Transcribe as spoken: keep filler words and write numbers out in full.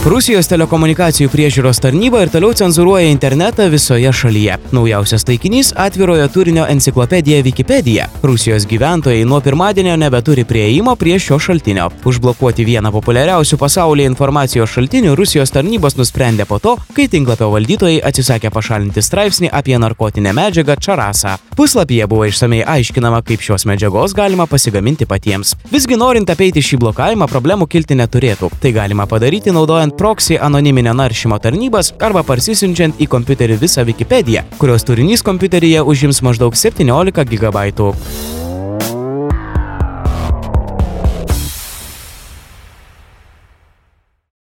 Rusijos telekomunikacijų priežiūros tarnyba ir toliau cenzūruoja internetą visoje šalyje. Naujausias taikinys – atvirojo turinio enciklopedija Wikipedia. Rusijos gyventojai nuo pirmadienio nebeturi prieimo prie šio šaltinio. Užblokuoti vieną populiariausių pasaulyje informacijos šaltinių Rusijos tarnybos nusprendė po to, kai tinklapio valdytojai atsisakė pašalinti straipsnį apie narkotinę medžiagą čarasą. Puslapyje buvo išsamei aiškinama, kaip šios medžiagos galima pasigaminti patiems. Visgi norint apeiti šį blokavimą, problemų kilti neturėtų. Tai galima padaryti naudojant proxy anoniminio naršymo tarnybas arba parsisiunčiant į kompiuterį visą Wikipediją, kurios turinys kompiuteryje užims maždaug septyniolika gigabaitų.